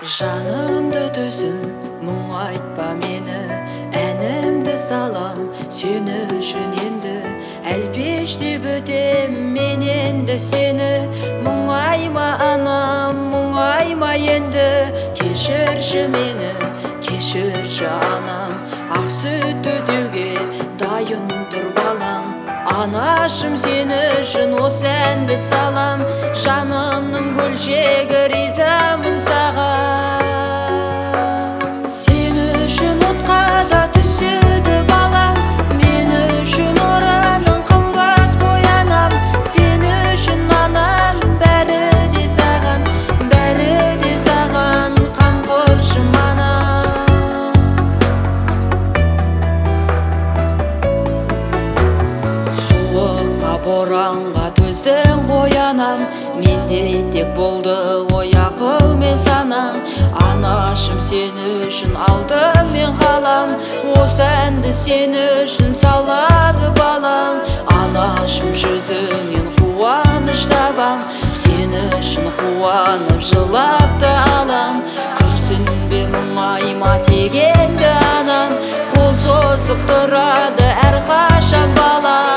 Жанымды түсін, мұң айтпа мені, әнімді салам сені үшін енді. Әлпештеп өтем мен енді сені, мұңайма анам, мұңайма енді. Кешірші мені, кешірші анам, ақ сүт өтеуге дайын тұр балам. Анашым сені үшін осы әнді салам, жанымның бөлшегі ризамын саған. Сені үшін отқа да түседі балам, мен үшін ораның қымбат қой анам. Сені үшін анам, бәрі де саған, бәрі де саған, қамқоршым анам. Суыққа боранға төздің ғой анам, менде тек болды ғой ақыл мен санам. Анашым сені үшін алдым мен қалам, осы әнді сені үшін салады балам. Анашым жүзіңнен қуаныш табам, сені үшін қуанып жылапты алам. Күрсінбе мұңайма тек енді анам, қол созып тұрады әрқашан балам.